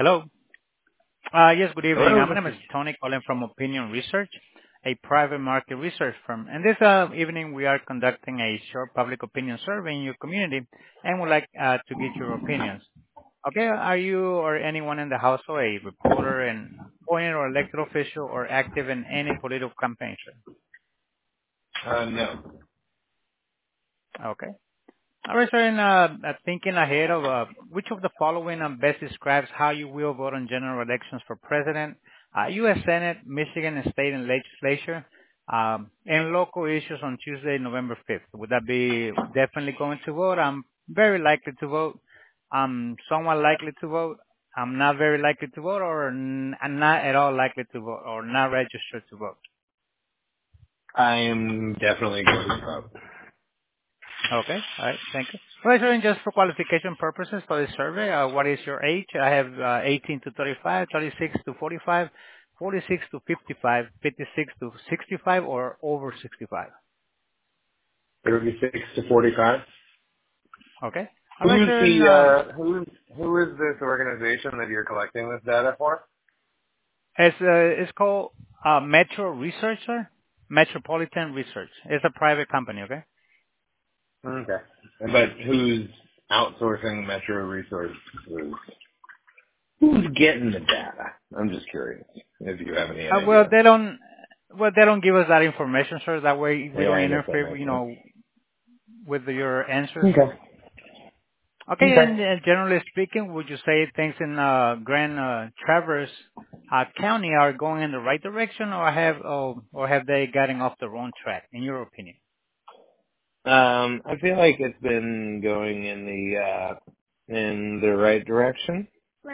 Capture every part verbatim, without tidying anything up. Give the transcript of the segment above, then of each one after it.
Hello. Uh, yes, good evening. Hello, Uh, My this name is is. Tony calling from Opinion Research, a private market research firm. And this uh, evening we are conducting a short public opinion survey in your community and would like uh, to get your opinions. Okay, are you or anyone in the household a reporter, an appointed or elected official, or active in any political campaign? Sir? Uh, no. Okay. All right, sir, and uh, uh, thinking ahead of uh, which of the following um, best describes how you will vote on general elections for president, uh, U S. Senate, Michigan State and Legislature, um, and local issues on Tuesday, November fifth? Would that be definitely going to vote? I'm very likely to vote. I'm somewhat likely to vote. I'm not very likely to vote, or n- I'm not at all likely to vote, or not registered to vote. I am definitely going to vote. Okay. All right. Thank you. Well, sir, and just for qualification purposes for this survey, uh, what is your age? I have uh, eighteen to thirty-five, thirty-six to forty-five, forty-six to fifty-five, fifty-six to sixty-five, or over sixty-five. thirty-six to forty-five. Okay. All right, Who's sir. And, the, um, uh, who's, who is this organization that you're collecting this data for? it's, uh, it's called uh, Metro Research, sir. Metropolitan Research. It's a private company, okay? Okay. But who's outsourcing Metro Resources? Who's getting the data? I'm just curious if you have any Uh, well, idea. they don't, well, they don't give us that information, sir. That way they Yeah, don't I guess that interfere, makes you sense. know, with your answers. Okay. Okay, Okay. and uh, generally speaking, would you say things in uh, Grand uh, Traverse uh, County are going in the right direction, or have oh, or have they gotten off the wrong track, in your opinion? Um, I feel like it's been going in the, uh, in the right direction.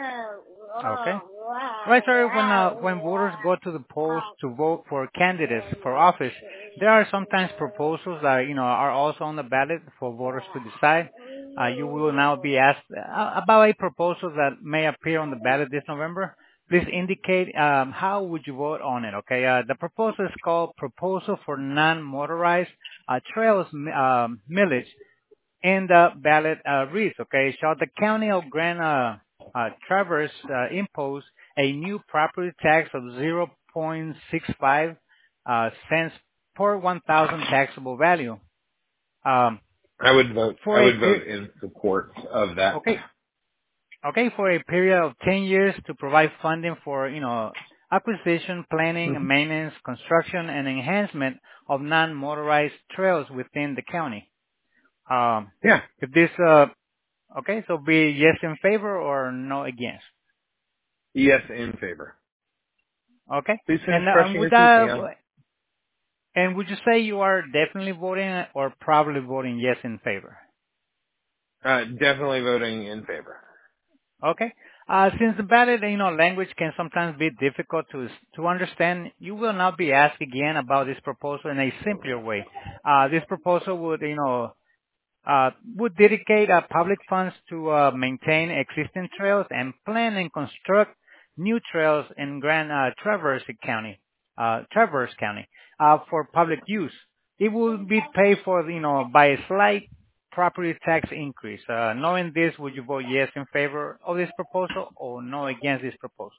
Okay. Right, sir. When uh, when voters go to the polls to vote for candidates for office, there are sometimes proposals that you know are also on the ballot for voters to decide. Uh, you will now be asked uh, about a proposal that may appear on the ballot this November. Please indicate um, how would you vote on it. Okay. Uh, the proposal is called Proposal for Non-Motorized uh, Trails um, Millage, and the ballot uh, reads, okay, shall the county of Grand uh, uh, Traverse uh, impose a new property tax of zero point six five uh, cents per one thousand taxable value um, I would vote. I for a would vote per- in support of that. okay, okay, for a period of ten years to provide funding for, you know, acquisition, planning, hmm maintenance, construction, and enhancement of non-motorized trails within the county. Um, Yeah. if this uh, Okay, so be yes in favor or no against. Yes, in favor. Okay, Please finish and um, brushing would your teeth, that Leon. and would you say you are definitely voting or probably voting yes in favor? Uh, definitely voting in favor. Okay, uh, since the ballot, you know, language can sometimes be difficult to to understand, you will not be asked again about this proposal in a simpler way. Uh, this proposal would, you know, uh, would dedicate uh, public funds to uh, maintain existing trails and plan and construct new trails in Grand uh, Traverse County, uh, Traverse County, uh, for public use. It will be paid for, you know, by a slight property tax increase. Uh, knowing this, would you vote yes in favor of this proposal or no against this proposal?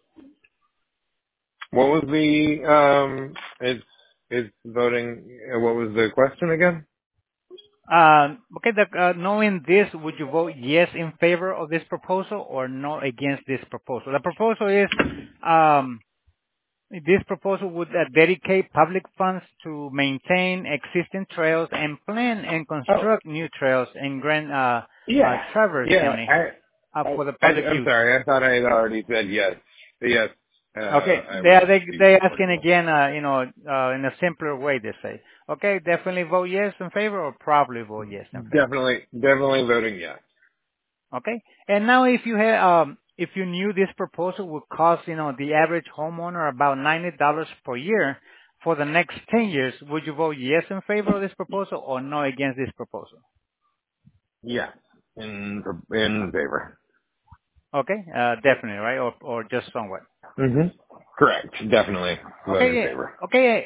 What was the um? It's it's voting. uh, What was the question again? Um, okay, the, uh, knowing this, would you vote yes in favor of this proposal or no against this proposal? The proposal is, um, this proposal would uh, dedicate public funds to maintain existing trails and plan and Oh, construct new trails in Grand uh, uh, yeah, Traverse yeah. County I, uh, I, for the I public I'm use. sorry. I thought I had already said yes. Yes. Uh, Okay, I they are would they be they asking supporting this. again, uh, you know, uh, in a simpler way. They say, okay, definitely vote yes in favor or probably vote yes in favor. Definitely, definitely voting yes. Okay. And now if you had, um, if you knew this proposal would cost, you know, the average homeowner about ninety dollars per year for the next ten years, would you vote yes in favor of this proposal or no against this proposal? Yes, in in favor. Okay. Uh, definitely, right? Or, or just somewhat. hmm Correct. Definitely vote in Okay. favor. Okay.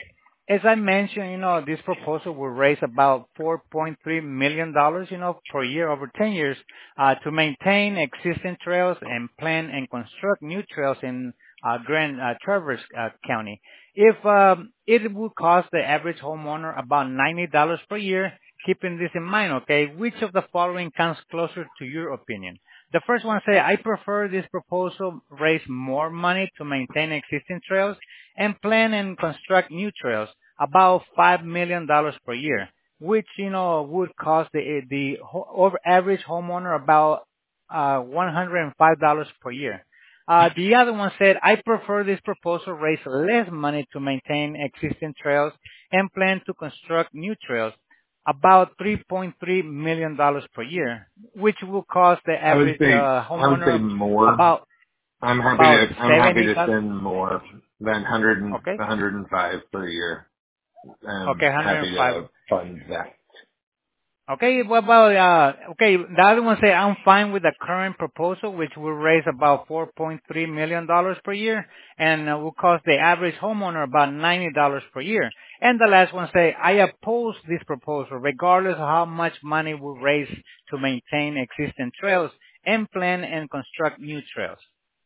as I mentioned, you know, this proposal will raise about four point three million dollars, you know, per year over ten years, uh, to maintain existing trails and plan and construct new trails in uh, Grand uh, Traverse uh, County. If um, it will cost the average homeowner about ninety dollars per year, keeping this in mind, okay, which of the following comes closer to your opinion? The first one say, I prefer this proposal raise more money to maintain existing trails and plan and construct new trails, about five million dollars per year, which, you know, would cost the, the ho- over average homeowner about uh, one hundred five dollars per year. Uh, the other one said, I prefer this proposal raise less money to maintain existing trails and plan to construct new trails, about three point three million dollars per year, which will cost the I would average say uh, I would say homeowner more. about I'm happy about to I'm happy seventy to thousand. spend more than one hundred and Okay, one hundred five per year. okay, I'm happy one hundred five. to fund that. Okay, what about, uh, okay, the other one say, I'm fine with the current proposal, which will raise about four point three million dollars per year and uh, will cost the average homeowner about ninety dollars per year. And the last one say, I oppose this proposal regardless of how much money will raise to maintain existing trails and plan and construct new trails.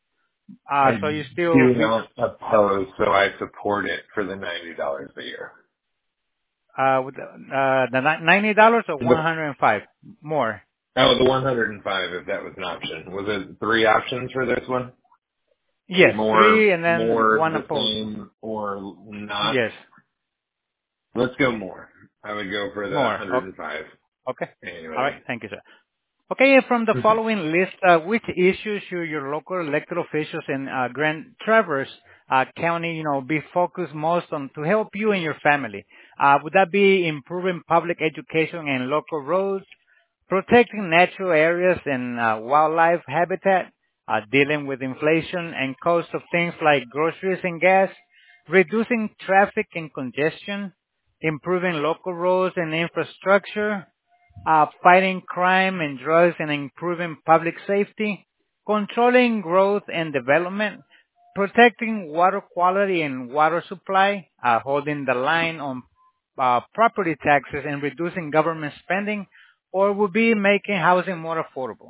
I Uh, so you still, do not oppose, so I support it for the ninety dollars a year. uh, with the, uh, the ni- ninety dollars or The, one hundred five more? oh, the one hundred and five, if that was an option. Was it three options for this one? Yes, More, three and then more one the opposed. same, or not? Yes, Let's go more. I would go for the more. O- one hundred and five Okay. All right. annually. Thank you, sir. Okay, from the following list, uh, which issues should your local elected officials in uh, Grand Traverse uh, County, you know, be focused most on to help you and your family? Uh, would that be improving public education and local roads, protecting natural areas and uh, wildlife habitat, uh, dealing with inflation and cost of things like groceries and gas, reducing traffic and congestion, improving local roads and infrastructure, uh, fighting crime and drugs and improving public safety, controlling growth and development, protecting water quality and water supply, uh, holding the line on uh, property taxes and reducing government spending, or would be making housing more affordable.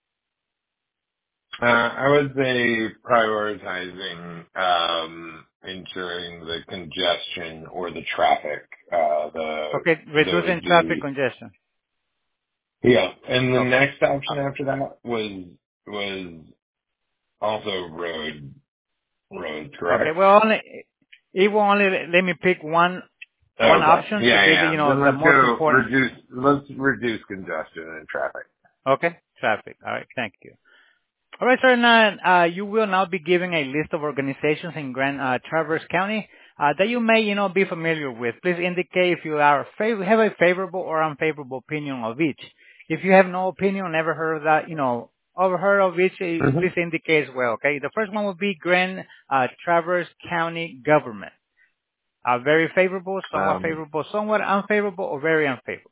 Uh, I would say prioritizing um, ensuring the congestion or the traffic. Uh, the Okay, those reducing traffic the congestion. yeah, and the Okay. next option Uh, after that was was also road roads, Okay, correct? well, only, it will only let me pick one one Okay. option to Yeah, give you, yeah. you know, Then the let's most go important. reduce. Let's reduce congestion and traffic. Okay, traffic. All right, thank you. All right, sir. Now, uh, you will now be given a list of organizations in Grand uh, Traverse County uh, that you may, you know, be familiar with. Please indicate if you are fav- have a favorable or unfavorable opinion of each. If you have no opinion, never heard of that, you know, ever heard of each, uh, hmm please indicate as well. Okay. The first one would be Grand uh, Traverse County Government. Uh, very favorable, somewhat Um, favorable, somewhat unfavorable, or very unfavorable.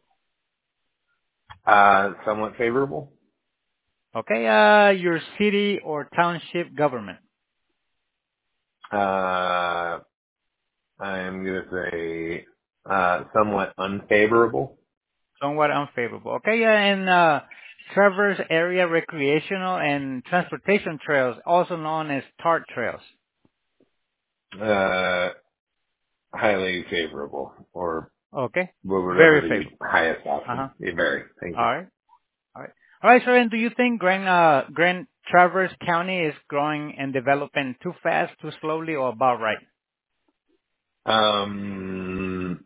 uh, somewhat favorable. Okay. Uh, your city or township government. Uh, I'm gonna say uh, somewhat unfavorable. Somewhat unfavorable. Okay, yeah, and uh, Traverse Area Recreational and Transportation Trails, also known as TART Trails. Uh, highly favorable, or Okay, whatever very the favorable. highest Uh option. huh. Yeah, very. Thank you. All right, all right, all right, sir. And do you think Grand uh, Grand Traverse County is growing and developing too fast, too slowly, or about right? Um,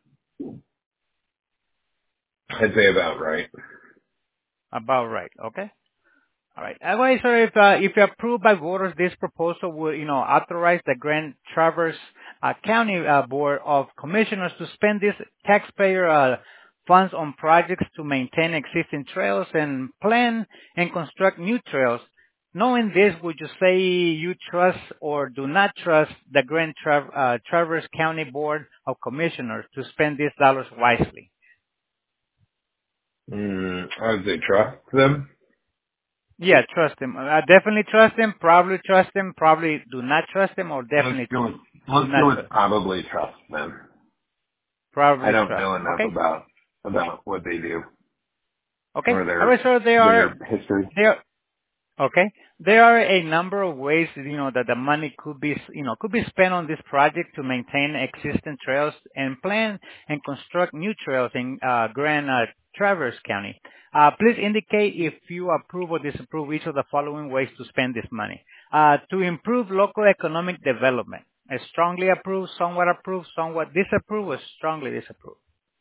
I'd say about right. About right. Okay. All right. Otherwise, sir, if uh, if approved by voters, this proposal will, you know, authorize the Grand Traverse uh, County uh, Board of Commissioners to spend this taxpayer uh, funds on projects to maintain existing trails and plan and construct new trails. Knowing this, would you say you trust or do not trust the Grand Tra- uh, Traverse County Board of Commissioners to spend these dollars wisely? Mm, I would say trust them. Yeah, trust him. I definitely trust him. Probably trust him. Probably do not trust him, or Let's definitely go with do let's not go with trust. probably trust them. Probably I don't trust. know enough Okay. about about what they do Okay. or All their right, sir. There are their history. there Okay. There are a number of ways, you know, that the money could be, you know, could be spent on this project to maintain existing trails and plan and construct new trails in uh, Grand uh, Traverse County. Uh, please indicate if you approve or disapprove each of the following ways to spend this money. Uh, to improve local economic development. Uh, strongly approve, somewhat approve, somewhat disapprove, or strongly disapprove.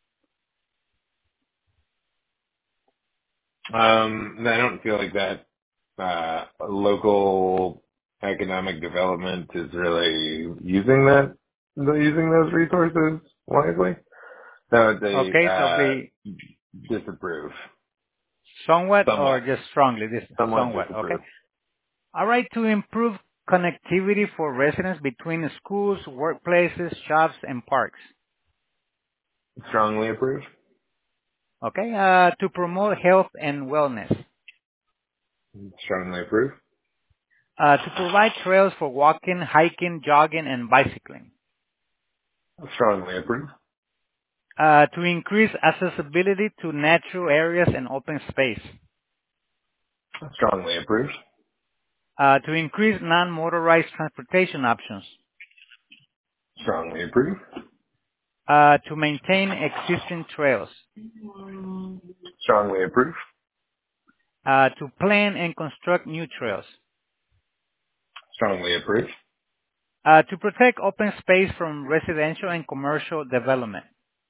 Um, I don't feel like that uh, local economic development is really using that using those resources wisely. So they Okay, so uh, be disapprove, somewhat or somewhat, just strongly dis- somewhat somewhat. Okay. disapprove. All right, to improve connectivity for residents between schools, workplaces, shops, and parks. Strongly approve. Okay, uh, to promote health and wellness. Strongly approve. Uh, to provide trails for walking, hiking, jogging, and bicycling. Strongly approve. Uh, to increase accessibility to natural areas and open space. Strongly approve. Uh, to increase non-motorized transportation options. Strongly approve. Uh, to maintain existing trails. Strongly approve. Uh, to plan and construct new trails. Strongly approve. Uh, to protect open space from residential and commercial development.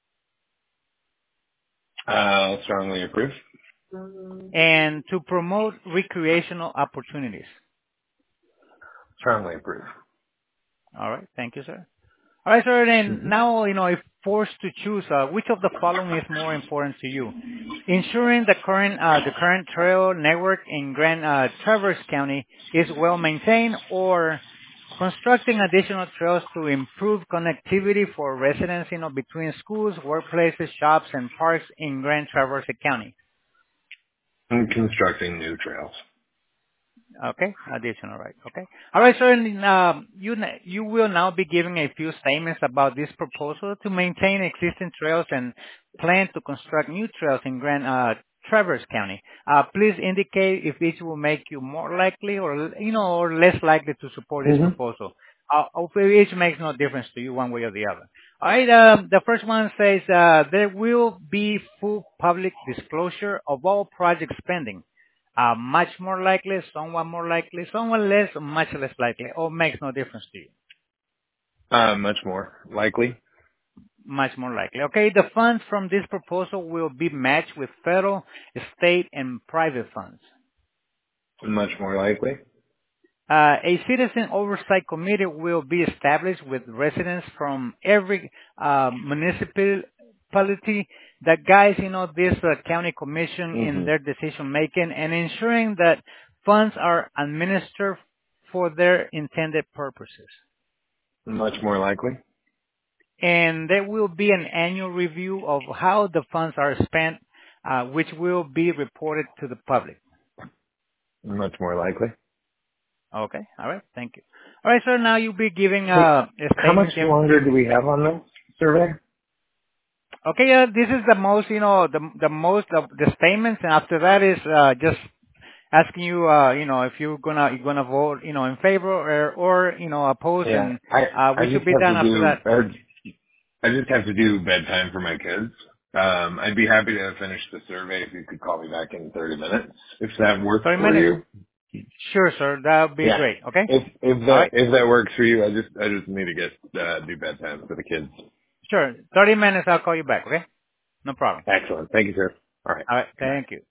Uh, strongly approve. And to promote recreational opportunities. Strongly approve. All right. Thank you, sir. All right, sir. Then Mm-hmm. now, you know, if forced to choose, uh, which of the following is more important to you? Ensuring the current, uh, the current trail network in Grand uh, Traverse County is well maintained, or constructing additional trails to improve connectivity for residents, you know, between schools, workplaces, shops, and parks in Grand Traverse County. And constructing new trails. Okay, additional, right? Okay. All right, sir. And, um, you n- you will now be giving a few statements about this proposal to maintain existing trails and plan to construct new trails in Grand uh, Traverse County. Uh, please indicate if each will make you more likely or you know or less likely to support this Mm-hmm. proposal. Uh, hopefully each makes no difference to you one way or the other. All right. Um, the first one says uh, there will be full public disclosure of all project spending. Uh, much more likely, somewhat more likely, somewhat less, much less likely, or makes no difference to you. Uh, much more likely. Much more likely. Okay, the funds from this proposal will be matched with federal, state, and private funds. Much more likely. Uh, a citizen oversight committee will be established with residents from every uh, municipality that guides, you know, this uh, county commission in their Mm-hmm. decision making and ensuring that funds are administered for their intended purposes. Much more likely. And there will be an annual review of how the funds are spent, uh, which will be reported to the public. Much more likely. Okay. All right. Thank you. All right, sir. Now you'll be giving Hey, uh, a how much statement. in- longer do we have on this survey? Okay. Uh, this is the most, you know, the the most of the statements, and after that is uh, just asking you, uh, you know, if you're gonna you're gonna vote, you know, in favor or or you know oppose, Yeah, and I uh, I we should just be have done to after do that. I, I just have to do bedtime for my kids. Um, I'd be happy to finish the survey if you could call me back in thirty minutes if that works thirty for minutes. you. Sure, sir. That would be Yeah. great. Okay. If if All that right. if that works for you, I just I just need to get uh, do bedtime for the kids. Sure. thirty minutes. I'll call you back. Okay. No problem. Excellent. Thank you, sir. All right. All right. Bye. Thank you.